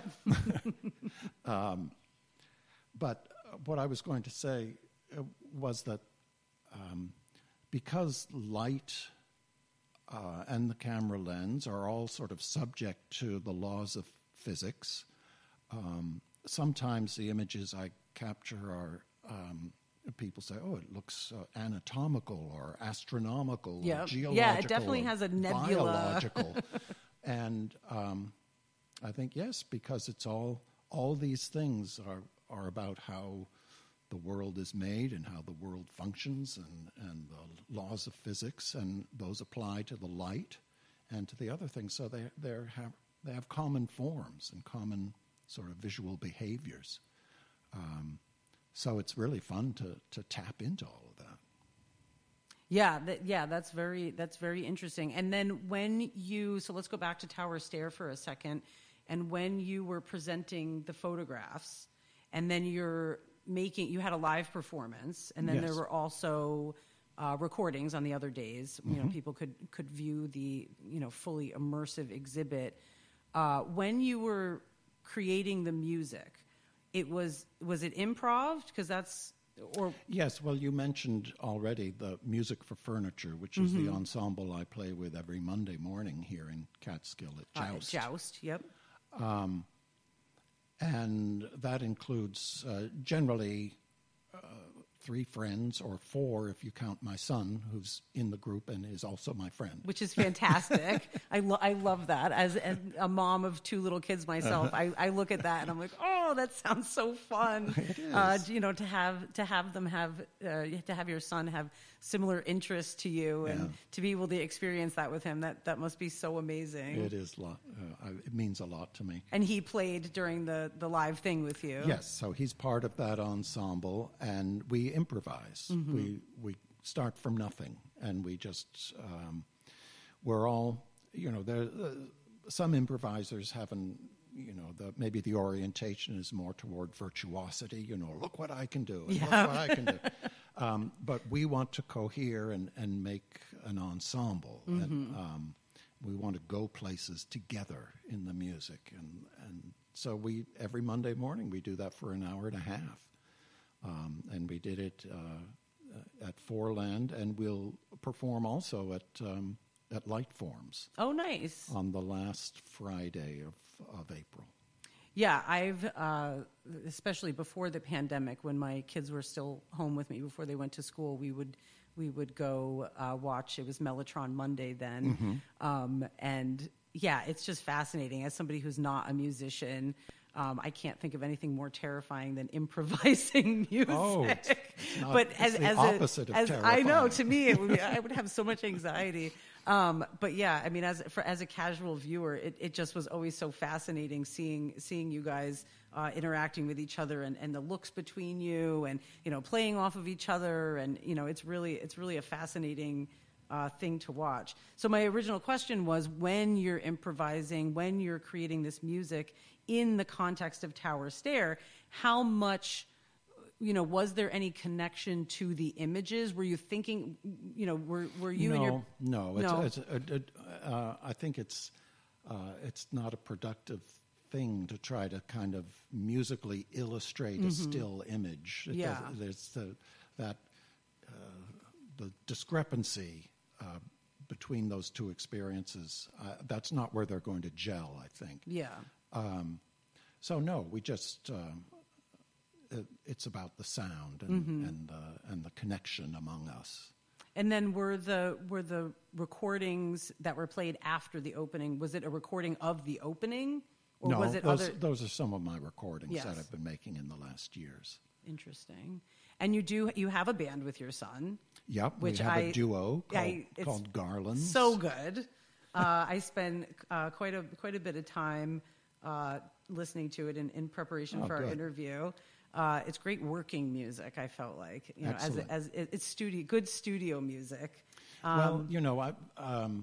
um, but what I was going to say uh, was that um, because light uh, and the camera lens are all sort of subject to the laws of physics, um, sometimes the images I capture are, um, people say, oh, it looks uh, anatomical or astronomical Yeah. or geological. Yeah, it definitely or has a nebula. biological. And um, I think, yes, because it's all, all these things are, are about how the world is made and how the world functions and, and the laws of physics, and those apply to the light and to the other things. So they, they're have, they have common forms and common sort of visual behaviors. Um, so it's really fun to, to tap into all of that. Yeah, that, yeah, that's very that's very interesting. And then when you, so let's go back to Tower Stair for a second, and when you were presenting the photographs, and then you're making, you had a live performance, and then Yes. there were also uh, recordings on the other days. You know, Mhm. people could could view the, you know, fully immersive exhibit. Uh, when you were creating the music, it was was it improv? Because that's or Yes, well, you mentioned already the Music for Furniture, which is Mhm. the ensemble I play with every Monday morning here in Catskill at uh, Joust. Joust. Yep. Um, and that includes uh, generally uh, three friends, or four if you count my son, who's in the group and is also my friend. Which is fantastic. I, lo- I love that. As, as a mom of two little kids myself, I, I look at that and I'm like, oh, that sounds so fun. It is. Uh, you know, to have to have them have uh, to have your son have similar interests to you, and Yeah. to be able to experience that with him. That that must be so amazing. It is. Lot, uh, I- it means a lot to me. And he played during the, the live thing with you. Yes, so he's part of that ensemble, and we improvise. Mhm. We we start from nothing, and we just um, we're all you know. There uh, some improvisers haven't. You know, the, maybe the orientation is more toward virtuosity. You know, look what I can do. And Yeah. Look what I can do. Um, but we want to cohere and, and make an ensemble, and Mhm. um, we want to go places together in the music, and and so we every Monday morning we do that for an hour and a half, um, and we did it uh, at Foreland, and we'll perform also at um, at Light Forms. Oh, nice. On the last Friday of of April. Yeah, I've, uh, especially before the pandemic, when my kids were still home with me before they went to school, we would we would go uh, watch. It was Mellotron Monday then, Mhm. um, and yeah, it's just fascinating. As somebody who's not a musician, um, I can't think of anything more terrifying than improvising music. Oh, it's- it's not- but it's as the as opposite a, of as I know, terrifying. to me, it would be, I would have so much anxiety. Um, but yeah, I mean, as for as a casual viewer, it, it just was always so fascinating seeing seeing you guys uh, interacting with each other, and, and the looks between you, and you know, playing off of each other, and you know, it's really it's really a fascinating uh, thing to watch. So my original question was, when you're improvising, when you're creating this music in the context of Tower Stair, how much, you know, was there any connection to the images? Were you thinking, you know, were were you no, and your no, it's, no? It's, uh, uh, uh, I think it's uh, it's not a productive thing to try to kind of musically illustrate Mhm. a still image. It Yeah. does- there's the, that uh, the discrepancy uh, between those two experiences. Uh, that's not where they're going to gel, I think. Yeah. Um, so no, we just. Um, it, it's about the sound and Mhm. and, uh, and the connection among us. And then were the were the recordings that were played after the opening? Was it a recording of the opening, or no, was it those, other? those are some of my recordings Yes. that I've been making in the last years. Interesting. And you do you have a band with your son? Yep, Which we have I, a duo called, I- it's called Garlands. So good. Uh, I spend uh, quite a quite a bit of time uh, listening to it in, in preparation Oh, for our good. interview. Uh, it's great working music. I felt like, you know, as Excellent. as it, it's studio good studio music. Um, well, you know, I um,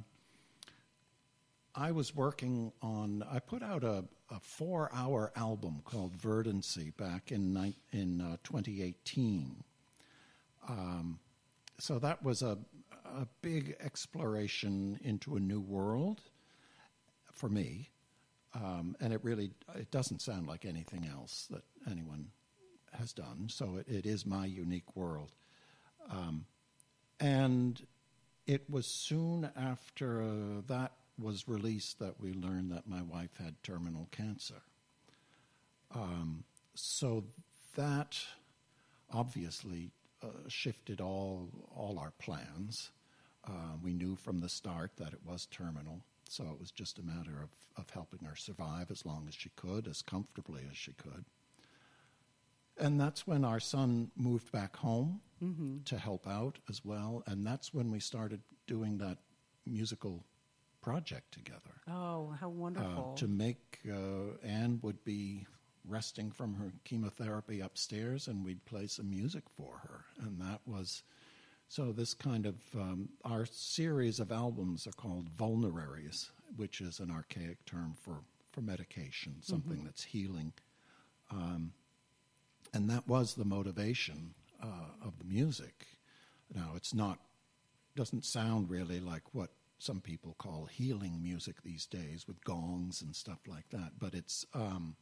I was working on. I put out a, a four-hour album called Verdancy back in ni- in uh, twenty eighteen. Um, so that was a a big exploration into a new world for me, um, and it really it doesn't sound like anything else that anyone has done. So it, it is my unique world, um, and it was soon after uh, that was released that we learned that my wife had terminal cancer. Um, so that obviously uh, shifted all all our plans. Uh, we knew from the start that it was terminal, so it was just a matter of, of helping her survive as long as she could, as comfortably as she could. And that's when our son moved back home Mhm. to help out as well, and that's when we started doing that musical project together. oh, how wonderful! Uh, to make uh, Anne would be resting from her chemotherapy upstairs, and we'd play some music for her, and that was so. This kind of um, our series of albums are called Vulneraries, which is an archaic term for for medication, something Mhm. that's healing, um, and that was the motivation uh, of the music. Now, it's not doesn't sound really like what some people call healing music these days with gongs and stuff like that, but it's um,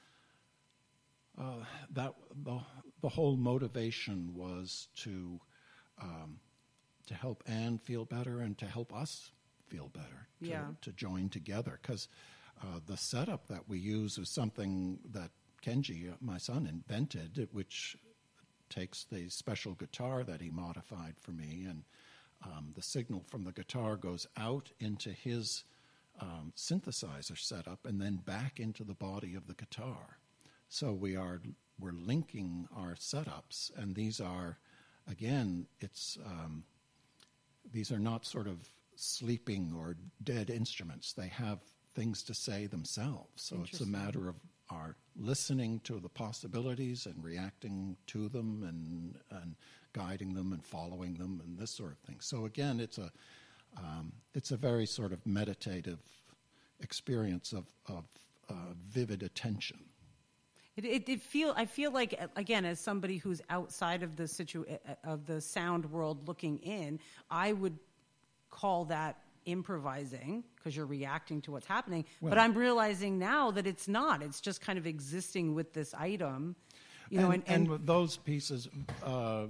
uh, that the, the whole motivation was to um, to help Anne feel better and to help us feel better, to, Yeah. to join together, because uh, the setup that we use is something that Kenji, uh, my son, invented, which takes the special guitar that he modified for me, and um, the signal from the guitar goes out into his um, synthesizer setup and then back into the body of the guitar. So we are we're linking our setups, and these are, again, it's um, these are not sort of sleeping or dead instruments. They have things to say themselves. So it's a matter of our listening to the possibilities and reacting to them and and guiding them and following them and this sort of thing. So again, it's a um, it's a very sort of meditative experience of of uh, vivid attention. It, it, it feel I feel like, again, as somebody who's outside of the situ of the sound world looking in, I would call that improvising because you're reacting to what's happening. Well, but I'm realizing now that it's not. It's just kind of existing with this item, you know. And, And, and, and those pieces, uh,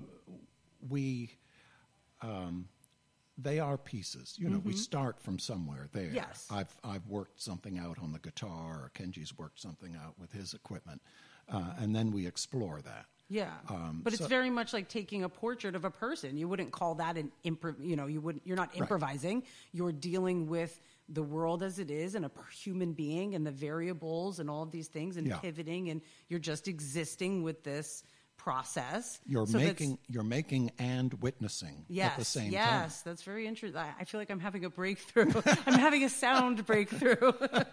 we, um, they are pieces. You know, Mm-hmm. we start from somewhere there. Yes. I've I've worked something out on the guitar, or Kenji's worked something out with his equipment, uh, and then we explore that. Yeah, Um, but it's so- very much like taking a portrait of a person. You wouldn't call that an improv. You know, you wouldn't. You're not Right. improvising. You're dealing with the world as it is, and a per- human being, and the variables, and all of these things, and Yeah. pivoting, and you're just existing with this process. You're So that's- making you're making and witnessing Yes, at the same time. yes, that's very interesting. I I feel like I'm having a breakthrough. I'm having a sound breakthrough,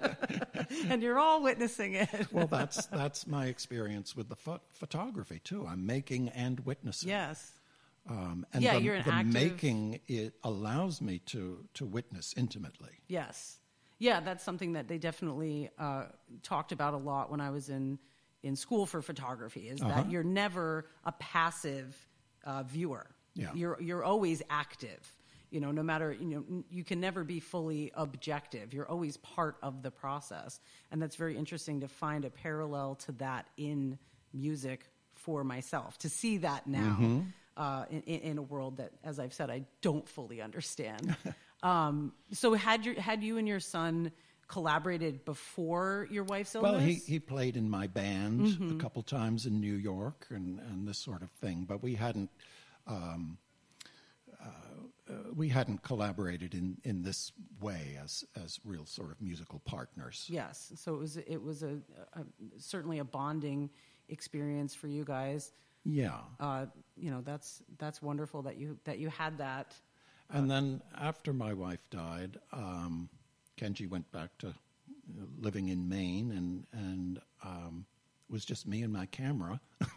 and you're all witnessing it. Well, that's that's my experience with the pho- photography too. I'm making and witnessing. Yes. Um, and Yeah, the, you're an the active- making it allows me to to witness intimately. Yes. Yeah, that's something that they definitely uh, talked about a lot when I was in, in school for photography, is Uh-huh. that you're never a passive uh, viewer. Yeah. You're, you're always active. You know, no matter, you know, n- you can never be fully objective. You're always part of the process. And that's very interesting to find a parallel to that in music for myself, to see that now. Mhm. Uh, in, in a world that, as I've said, I don't fully understand. um, so had you had you and your son collaborated before your wife's illness? Well, he, he played in my band Mhm. a couple times in New York and, and this sort of thing, but we hadn't um, uh, uh, we hadn't collaborated in, in this way as as real sort of musical partners. Yes. So it was it was a, a certainly a bonding experience for you guys. Yeah. Uh, you know, that's that's wonderful that you that you had that. And then after my wife died, um, Kenji went back to you know, living in Maine, and and um, it was just me and my camera.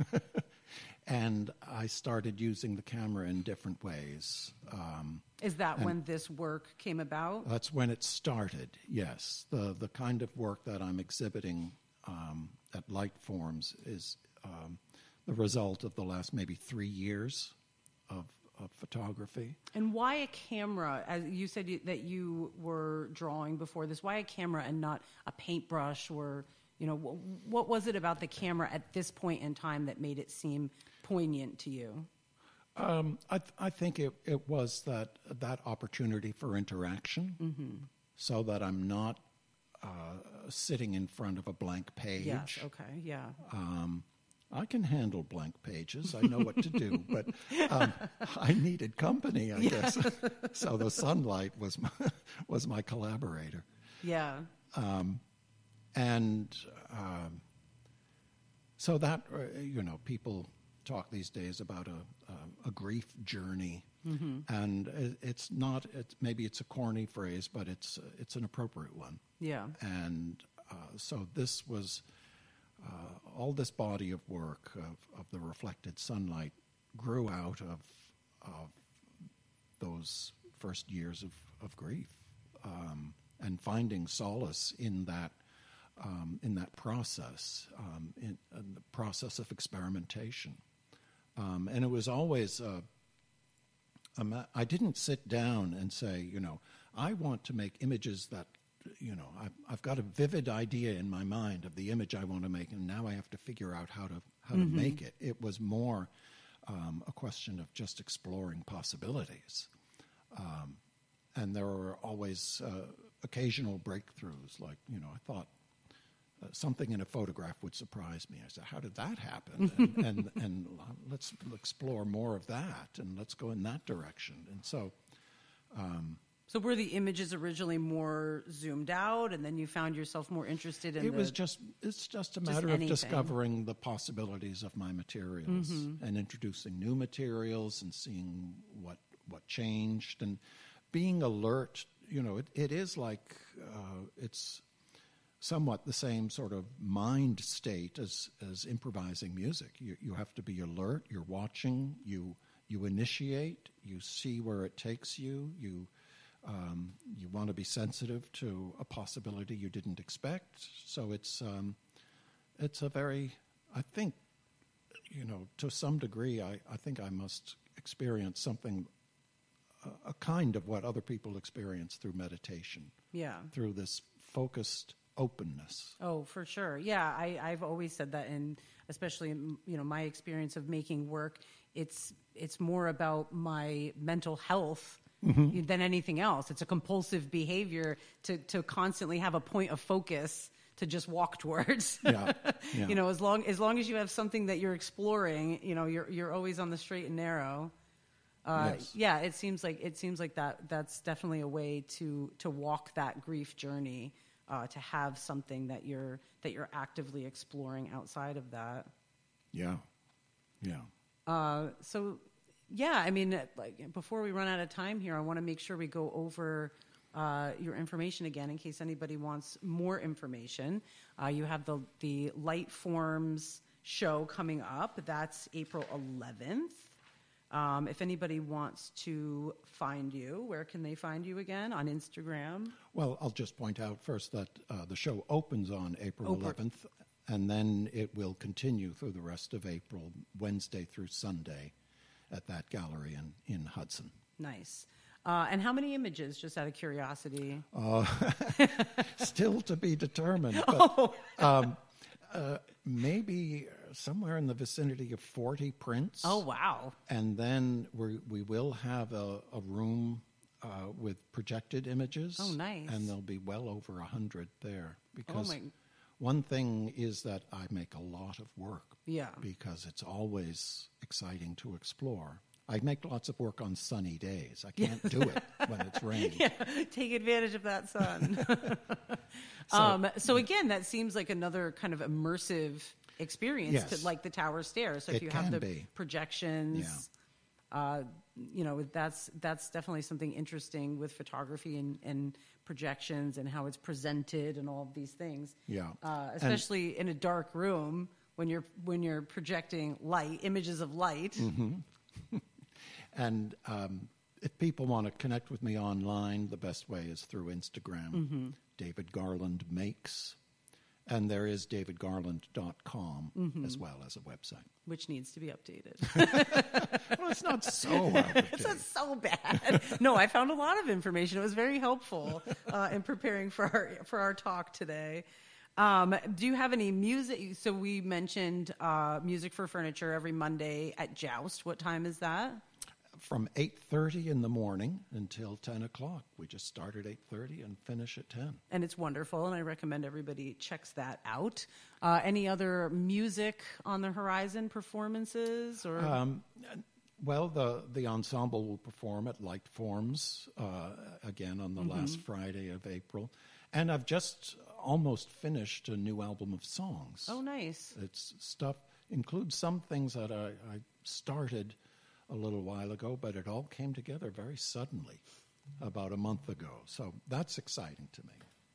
And I started using the camera in different ways. Um, Is that and when this work came about? That's when it started, yes. The the kind of work that I'm exhibiting um, at Light Forms is um, the result of the last maybe three years of, of photography. And why a camera? As you said you, that you were drawing before this. Why a camera and not a paintbrush? Or, you know, wh- what was it about the camera at this point in time that made it seem poignant to you? Um, I, th- I think it, it was that that opportunity for interaction, Mm-hmm. so that I'm not uh, sitting in front of a blank page. Yes. Okay. Yeah. Um, I can handle blank pages. I know what to do, but um, I needed company, I Yeah. guess. So the sunlight was my, was my collaborator. Yeah. Um, and um, so that, uh, you know, people talk these days about a, a, a grief journey. Mhm. And it- it's not, it's, maybe it's a corny phrase, but it's, it's an appropriate one. Yeah. And uh, so this was, uh, all this body of work of, of the reflected sunlight grew out of, of those first years of, of grief, um, and finding solace in that, um, in that process, um, in, in the process of experimentation. Um, and it was always, uh, um, I didn't sit down and say, you know, I want to make images that, you know, I've, I've got a vivid idea in my mind of the image I want to make, and now I have to figure out how to how Mhm. to make it. It was more um, a question of just exploring possibilities. Um, and there were always uh, occasional breakthroughs, like, you know, I thought uh, something in a photograph would surprise me. I said, how did that happen? and, and, and let's explore more of that, and let's go in that direction. And so... Um, so were the images originally more zoomed out, and then you found yourself more interested in it the, was just it's just a just matter anything. of discovering the possibilities of my materials Mm-hmm. and introducing new materials and seeing what what changed and being alert. You know, it, it is like uh, it's somewhat the same sort of mind state as as improvising music. You you have to be alert. You're watching. You you initiate. You see where it takes you. You Um, you want to be sensitive to a possibility you didn't expect. So it's um, it's a very, I think, you know, to some degree, I, I think I must experience something, a, a kind of what other people experience through meditation. Yeah. Through this focused openness. Oh, for sure. Yeah, I, I've always said that, and especially in, you know, my experience of making work, it's it's more about my mental health. Mm-hmm. Than anything else. It's a compulsive behavior to, to constantly have a point of focus to just walk towards. Yeah. Yeah. You know, as long as long as you have something that you're exploring, you know, you're you're always on the straight and narrow. Uh, yes. Yeah, it seems like it seems like that. That's definitely a way to to walk that grief journey. Uh, to have something that you're that you're actively exploring outside of that. Yeah. Yeah. Uh, so. Yeah, I mean, like, before we run out of time here, I want to make sure we go over uh, your information again in case anybody wants more information. Uh, you have the the Light Forms show coming up. That's April eleventh. Um, if anybody wants to find you, where can they find you again? On Instagram? Well, I'll just point out first that uh, the show opens on April Oh, per- eleventh, and then it will continue through the rest of April, Wednesday through Sunday, at that gallery in, in Hudson. Nice. Uh, and how many images, just out of curiosity? Uh, still to be determined. But, Oh. um, uh, maybe somewhere in the vicinity of forty prints. Oh, wow. And then we we will have a, a room uh, with projected images. Oh, nice. And there'll be well over one hundred there. Because my- one thing is that I make a lot of work. Yeah. Because it's always exciting to explore. I make lots of work on sunny days. I can't do it when it's raining. Yeah, take advantage of that sun. So- um, so again, that seems like another kind of immersive experience, Yes. to like the tower stairs. So if It you have can the be. projections, uh, you know, that's that's definitely something interesting with photography and, and projections and how it's presented and all of these things. Yeah. uh, And- especially in a dark room when you're when you're projecting light, images of light. Mm-hmm. And um, if people want to connect with me online, the best way is through Instagram, Mhm. David Garland Makes. And there is david garland dot com Mhm. as well as a website. Which needs to be updated. Well, it's not so out of It's not so bad. No, I found a lot of information. It was very helpful uh, in preparing for our for our talk today. Um, do you have any music? So we mentioned uh, Music for Furniture every Monday at Joust. What time is that? From eight thirty in the morning until ten o'clock. We just start at eight thirty and finish at ten. And it's wonderful, and I recommend everybody checks that out. Uh, any other music on the horizon, performances? or? Um, well, the, the ensemble will perform at Light Forms uh, again on the Mhm. last Friday of April. And I've just almost finished a new album of songs. Oh, nice. It's stuff, includes some things that I, I started a little while ago, but it all came together very suddenly about a month ago. So that's exciting to me.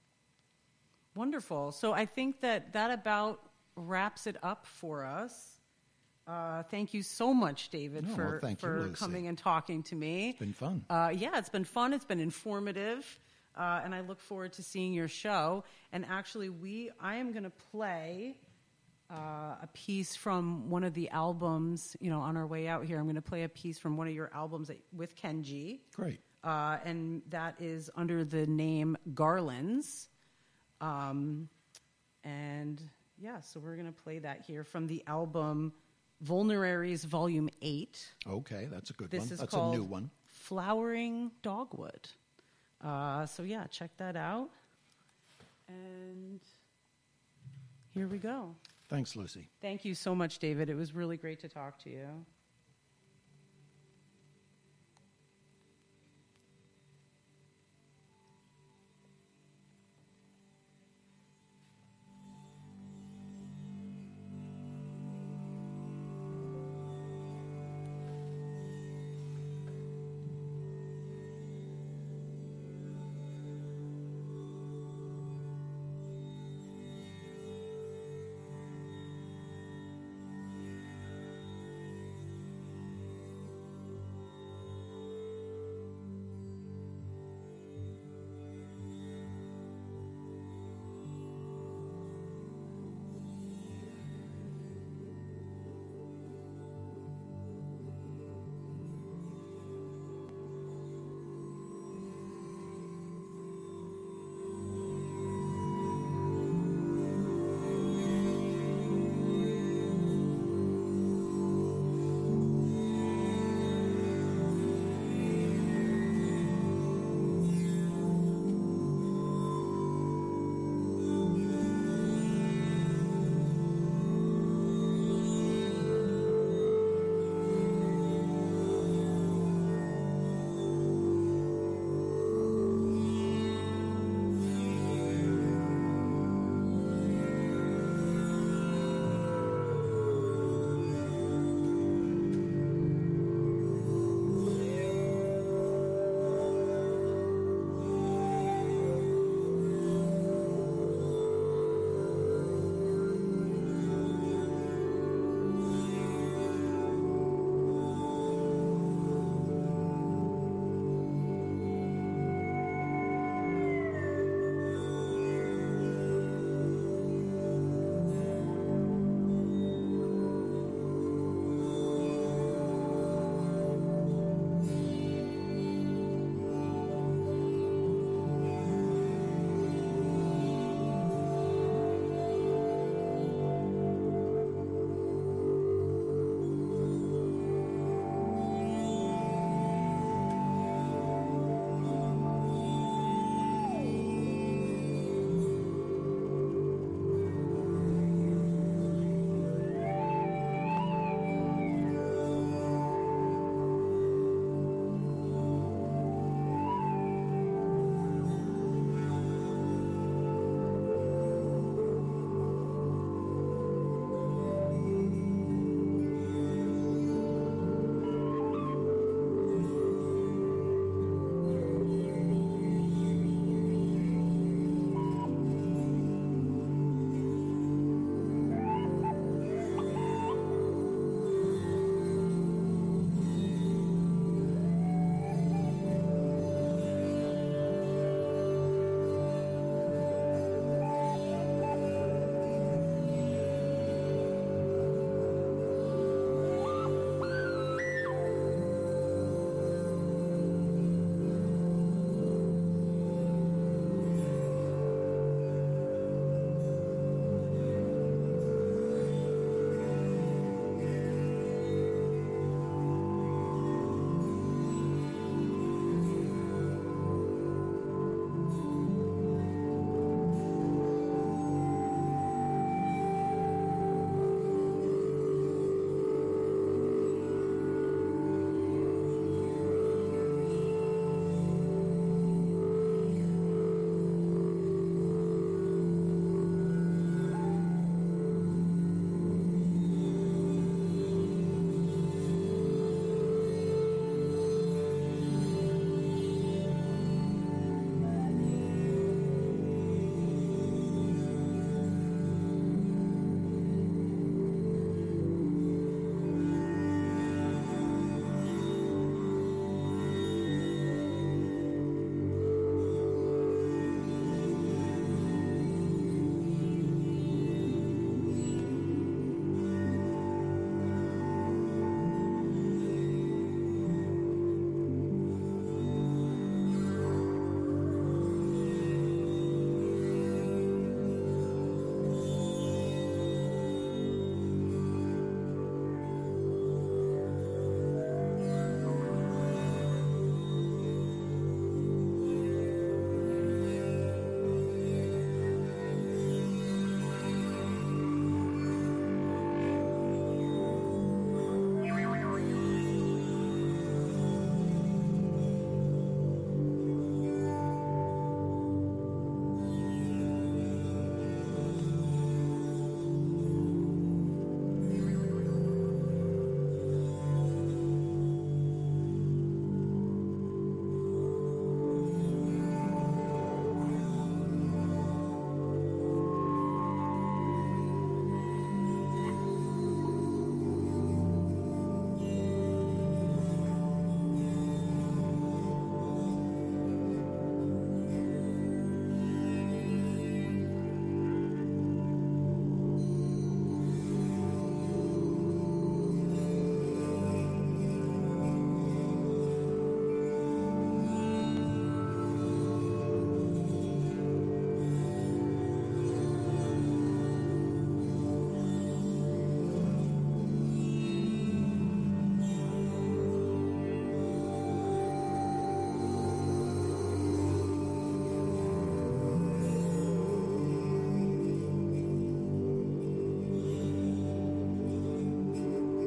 Wonderful. So I think that that about wraps it up for us. Uh, thank you so much, David, No, for, well, thank you, for Lucy. coming and talking to me. It's been fun. Uh, yeah, it's been fun. It's been informative. Uh, and I look forward to seeing your show. And actually, we I am going to play uh, a piece from one of the albums, you know, on our way out here. I'm going to play a piece from one of your albums that, with Kenji. Great. Uh, and that is under the name Garlands. Um, and yeah, so we're going to play that here from the album Vulneraries Volume eight. Okay, that's a good This one. is That's called a new one. Flowering Dogwood. Uh, so yeah, check that out. And here we go. Thanks, Lucy. Thank you so much, David. It was really great to talk to you.